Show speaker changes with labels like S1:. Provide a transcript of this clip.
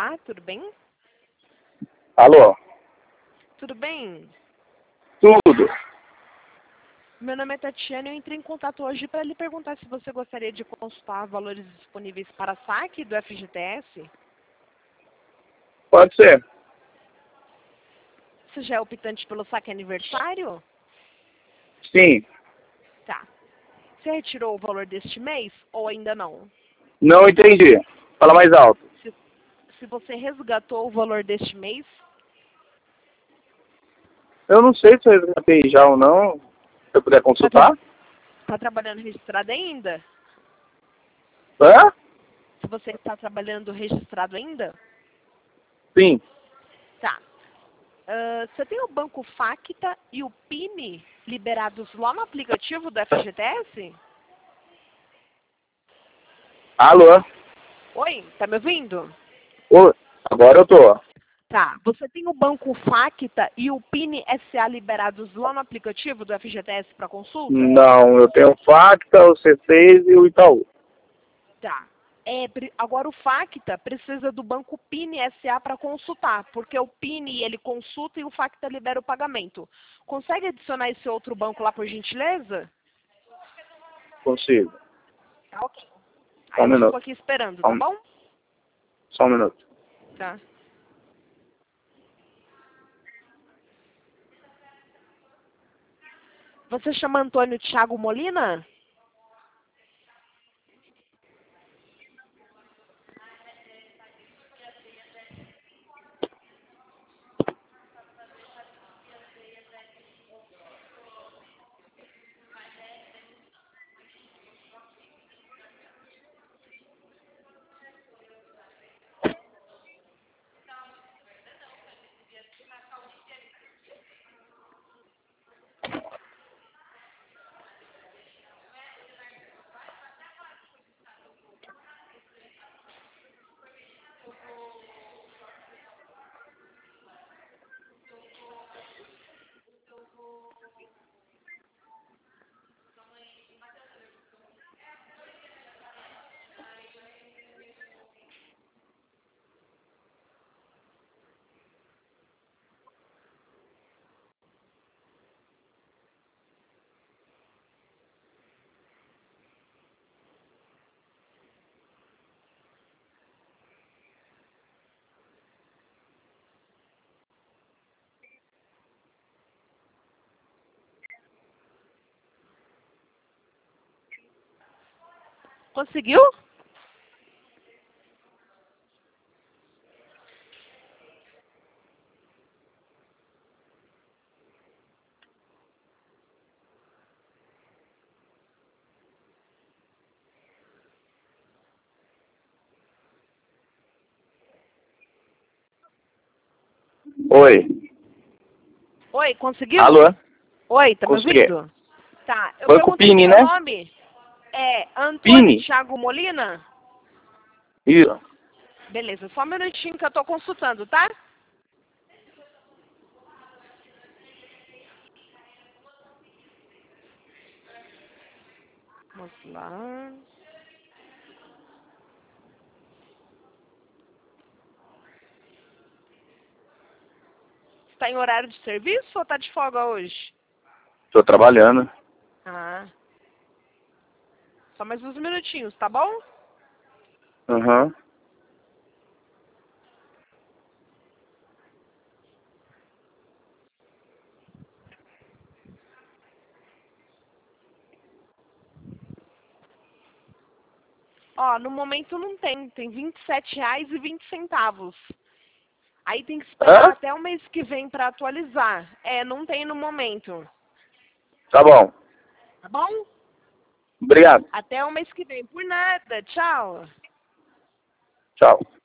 S1: Olá, tudo bem?
S2: Alô?
S1: Tudo bem?
S2: Tudo?
S1: Meu nome é Tatiana e eu entrei em contato hoje para lhe perguntar se você gostaria de consultar valores disponíveis para saque do FGTS.
S2: Pode ser.
S1: Você já é optante pelo saque aniversário?
S2: Sim.
S1: Tá. Você retirou o valor deste mês ou ainda não?
S2: Não entendi. Fala mais alto.
S1: Se você resgatou o valor deste mês,
S2: Eu não sei se eu resgatei já ou não. Se eu puder consultar.
S1: está trabalhando registrado ainda?
S2: Hã?
S1: Se você está trabalhando registrado ainda?
S2: Sim.
S1: Tá. Você tem o Banco Facta e o PIN liberados lá no aplicativo do FGTS?
S2: Alô?
S1: Oi, tá me ouvindo?
S2: Ô, agora eu tô.
S1: Tá. Você tem o Banco Facta e o PIN SA liberados lá no aplicativo do FGTS para consulta?
S2: Não, eu tenho o Facta, o C6 e o Itaú.
S1: Tá. Agora o Facta precisa do Banco PIN SA para consultar, porque o PIN ele consulta e o Facta libera o pagamento. Consegue adicionar esse outro banco lá por gentileza?
S2: Consigo.
S1: Tá, ok.
S2: Só
S1: Aí
S2: um
S1: eu fico
S2: minuto.
S1: aqui esperando, tá bom?
S2: Só um minuto.
S1: Tá. Você chama Antônio Thiago Molina? Conseguiu?
S2: Oi.
S1: Oi, conseguiu?
S2: Alô?
S1: Oi, tá me
S2: Consegui.
S1: ouvindo? Tá, eu
S2: Banco
S1: perguntei
S2: PIN,
S1: seu
S2: né?
S1: nome. É Antônio
S2: PIN?
S1: Thiago Molina?
S2: Isso.
S1: Beleza, só um minutinho que eu tô consultando, tá? Vamos lá. Está em horário de serviço ou tá de folga hoje?
S2: Tô trabalhando.
S1: Ah, só mais uns minutinhos, tá bom?
S2: Aham.
S1: Ó, no momento não tem, tem R$ 27,20. Aí tem que esperar
S2: Hã?
S1: até o mês que vem para atualizar. É, não tem no momento.
S2: Tá bom.
S1: Tá bom?
S2: Obrigado.
S1: Até o mês que vem. Por nada. Tchau.
S2: Tchau.